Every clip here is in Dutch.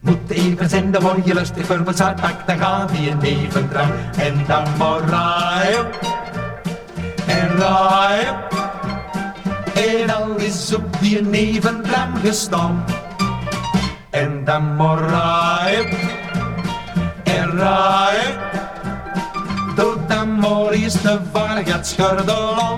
Moet even zenden, word je lustig voor mijn zuidpak, dan gaat hij een neventram. En dan maar rijden, en rijden. En al is op die neventram gestaan. En dan maar rijden, en rijden. Doe dan maar eens de vaargat schordel om.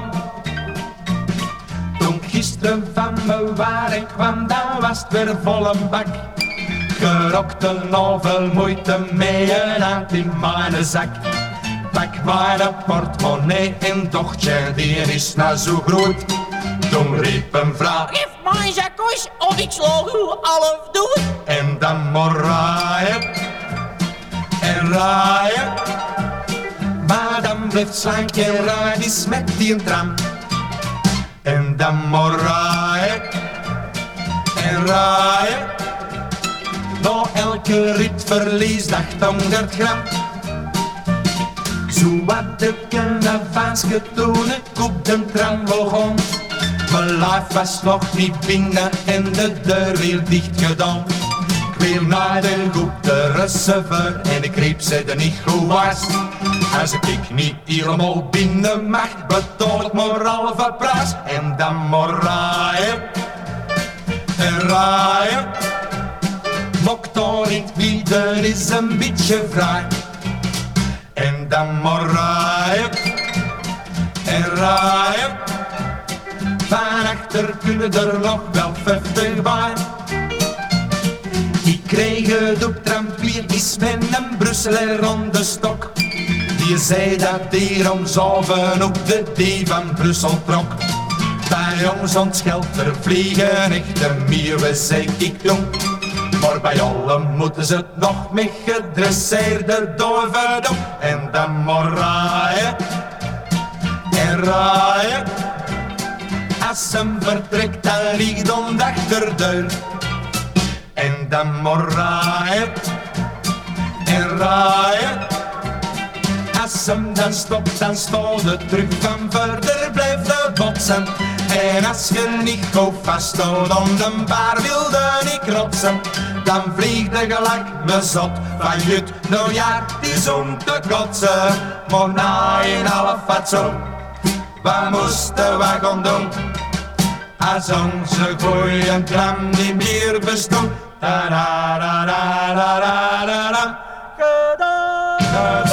Toen ik gisteren van me waar kwam, dan was het weer vol een bak. Gerokte nog veel moeite mee een hand in mijn zak. Pak mijn portemonnee en dochtje, die is nou zo groot. Toen riep een vrouw, geef mij een zakkoes of ik zal u half doen. En dan maar rijden, en rijden. Maar dan blijft slank en rijden is met die tram. En dan maar rijden, en rijden. Na elke rit verliesdag 100 gram. Zo wat de carnavansje toen ik op de tram begon. Mijn lijf was nog niet binnen en de deur weer dicht gedaan. Ik wil naar de goede reserveur en ik riep ze er niet goed was. Als ik niet helemaal binnen mag, betaal ik maar halve prijs. En dan maar rijden, en rijden. Mocht niet bieden is een beetje vrij. En dan maar rijden, en rijden. Van achter kunnen er nog wel 50 bij. Ik kreeg het op tramplier is met een Brusseler rond de stok. Die zei dat hier om zoven op de D van Brussel trok. Bij ons ontscheld vliegen echte meeuwen, zeg ik jong. Maar bij allen moeten ze het nog met gedresseerde doven doen. En dan maar rijden, en rijden. Als hem vertrekt, dan ligt om de achterdeur. En dan maar rijden, en rijden. Als hem dan stopt, dan staat de terug van verder, blijft de botsen. En als je niet goed vaststond om de bar wilde niet rotsen, dan vliegt de gelijk me zot van jut nieuwjaar, die is om te kotsen. Maar na een half fatsoen, wat moesten we gaan doen? Als onze goeie tram niet meer bestond. Da da da da da da da da.